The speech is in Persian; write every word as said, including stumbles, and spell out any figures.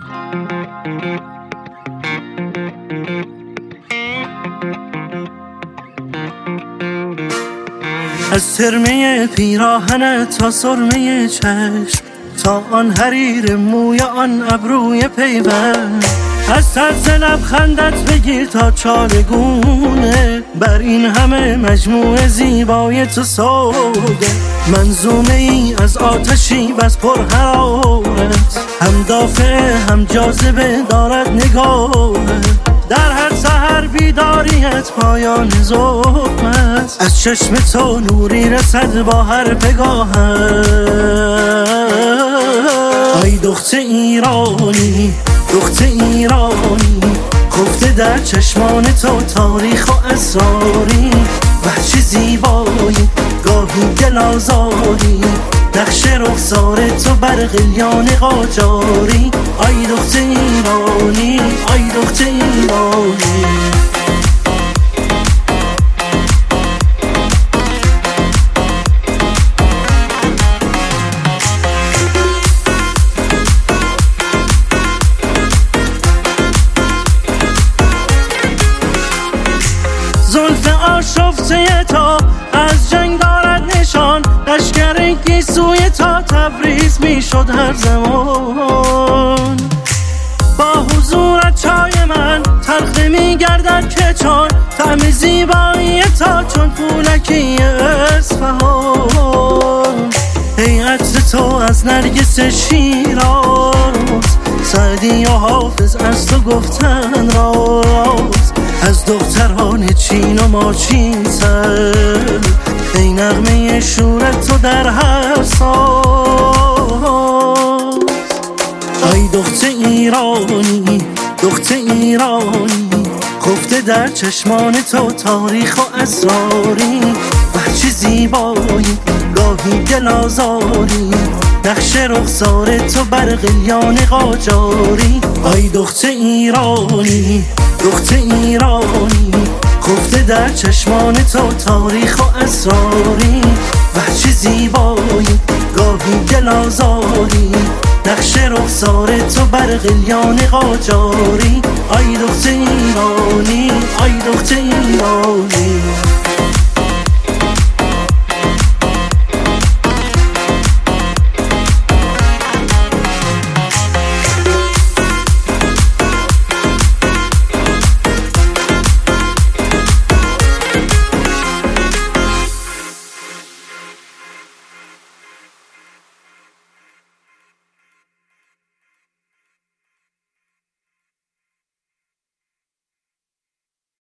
از ترمه پیراهنت تا سرمه چشم، تا آن حریر موی آن ابروی پیوند، از طرز لبخندت بگیر تا چارگونه، بر این همه مجموعه زیبای تو سوده. منظومه ای از آتشی بس پر حرارت، هم دافع هم جاذبه دارد نگاهت. در هر سحر بیداریت پایان ظلم است، از چشم تو نوری رسد با هر پگاهت. ای دخت ایرانی، دخت ایرانی، خفته در چشمان تو تاریخ و اسراری. وحشی زیبایی، گاهی دل آزاری، نقش رخسار تو بر قلیان قاجاری. ای دخت ایرانی، ای دخت ایرانی. زلف آشفته تا از جنگ دارد نشان، لشکر گیسوی تا تبریز می شد هر زمان. با حضورت چای من تلخ نمی گردد که چون، طعم زیبایی تا چون پولکی اصفهان. ای عطر تو از نرگس شیراز، سعدی و حافظ از تو گفتن راز. از دختران چین و ماچین سر، ای نغمه شورت تو در هر ساز. ای دخت ایرانی، دخت ایرانی، خفته در چشمان تو تاریخ و اسراری. وحشی زیبایی، گاهی دل آزاری، نقش رخسار تو بر قلیان قاجاری. ای دخت ایرانی، دخت ایرانی، خفته در چشمان تو تاریخ و اسراری. وحشی زیبایی، گاهی دل آزاری، نقش رخسار تو بر قلیان قاجاری. ای دخت ایرانی، ای دخت ایرانی.